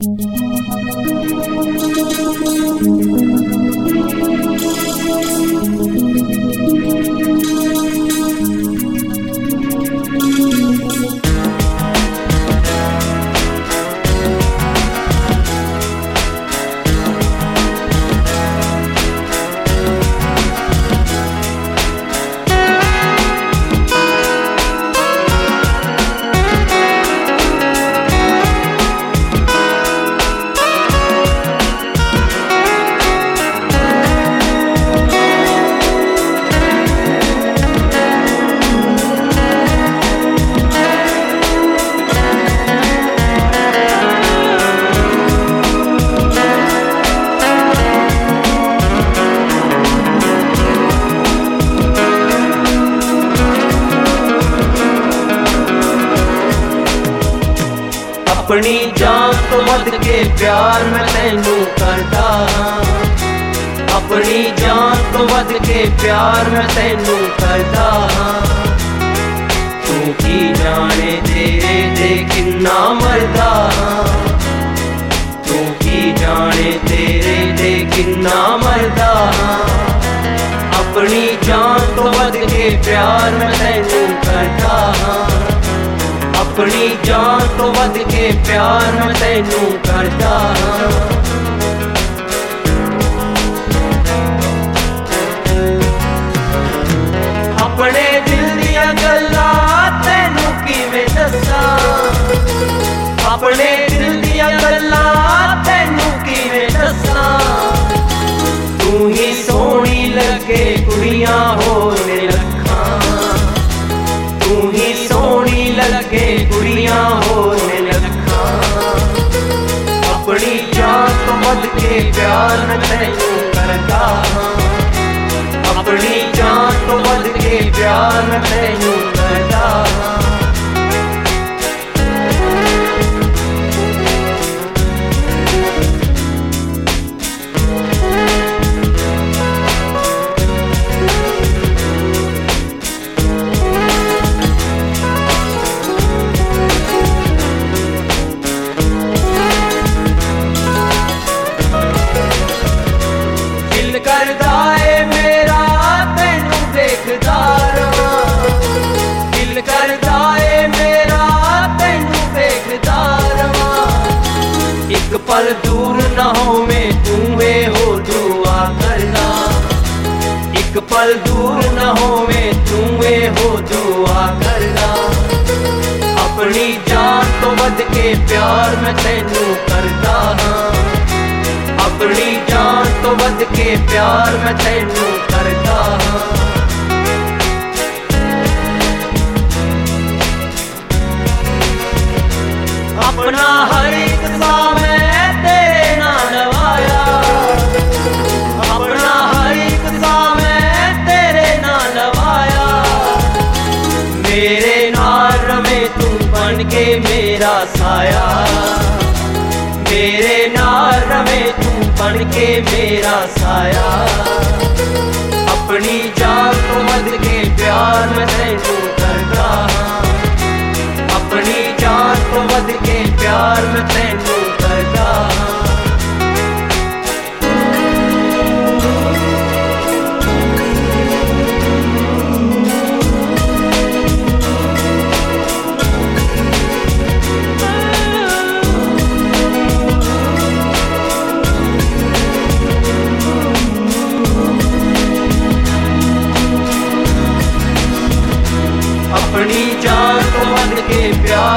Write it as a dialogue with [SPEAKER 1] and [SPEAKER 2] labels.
[SPEAKER 1] अपनी जान तो वध के प्यार मैं तैनू करदा हां, अपनी जान तो वध के प्यार मैं तैनू करदा हां। तू की जाने तेरे दे किन्ना मरदा हां, तू की जाने तेरे दे किन्ना मरदा हां। अपनी जान तो वध के प्यार मैं तैनू करदा हां, अपनी जान तो वध के प्यार मैं तैनू करदा हां। अपने दिल दियां गल्लां तैनू किवें दस्सां, अपने दिल दियां गल्लां तैनू किवें दस्सां। तू ही सोहनी लगे कुड़ियां होर ने लखां, तू ही सोहनी लगे कुड़ियां होर ने लखां। अपनी जान तो वध के प्यार मैं तैनू करदा हां, अपनी जान तो वध के प्यार मैं तैनू करदा हां। करदा ए मेरा तैनू देखदा रवां, दिल करदा ए मेरा तैनू देखदा रवां। एक पल दूर ना होवें तू ए हो दुआ करदा, एक पल दूर ना होवें तू ए हो दुआ करदा। अपनी जान तो वध के प्यार मैं तैनू करदा हां, अपनी जान तो वध के प्यार मैं तैनू करदा हां। अपना हर एक सा मैं तेरे नाल लवाया, अपना हर एक सा मैं तेरे नाल लवाया। मेरे नाल रवे तू बन के मेरा साया, मेरे नाल रवे तू बन के मेरा साया। अपनी जान तो वध के प्यार मैं तैनू करदा हां, अपनी जान तो वध के प्यार मैं तैनू करदा हां। अपनी जान तो वध के प्यार